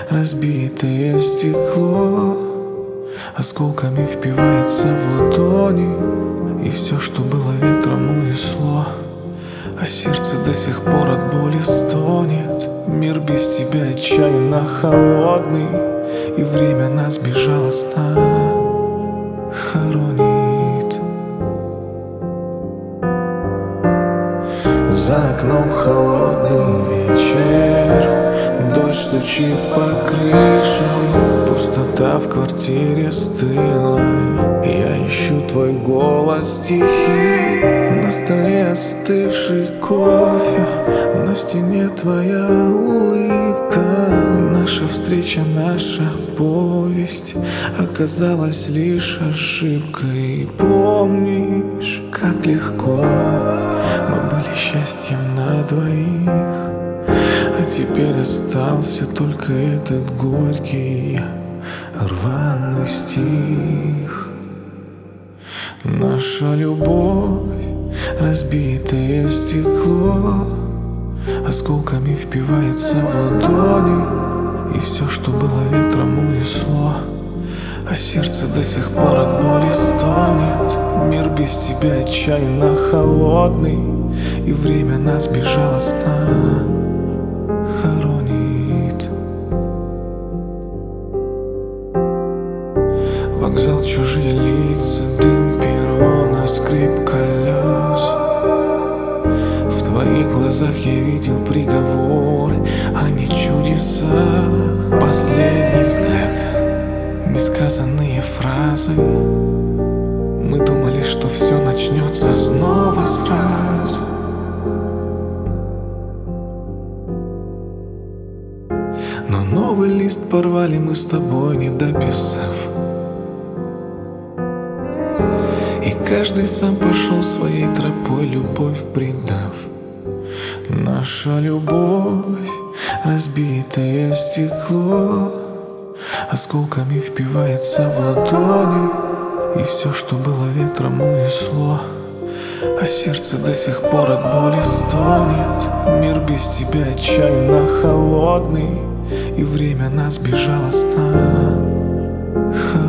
Разбитое стекло осколками впивается в ладони, и все, что было, ветром унесло. А сердце до сих пор от боли стонет. Мир без тебя отчаянно холодный, и время нас безжалостно хоронит. За окном холодный вечер, дождь стучит по крышам, пустота в квартире стыла. Я ищу твой голос тихий, на столе остывший кофе, на стене твоя улыбка. Наша встреча, наша повесть оказалась лишь ошибкой. Помнишь, как легко мы были счастьем на двоих, а теперь остался только этот горький рваный стих. Наша любовь, разбитое стекло, осколками впивается в ладони, и все, что было, ветром унесло. А сердце до сих пор от боли стонет. Мир без тебя отчаянно холодный, и время нас безжалостно хоронит. Вокзал, чужие лица, дым перрона, скрип колес. В твоих глазах я видел приговор, а не чудеса. Последний взгляд, несказанные фразы. Мы думали, что все начнется снова сразу. Но новый лист порвали мы с тобой, не дописав. И каждый сам пошел своей тропой, любовь предав. Наша любовь, разбитое стекло, осколками впивается в ладони, и все, что было, ветром унесло. А сердце до сих пор от боли стонет. Мир без тебя отчаянно холодный, и время нас безжалостно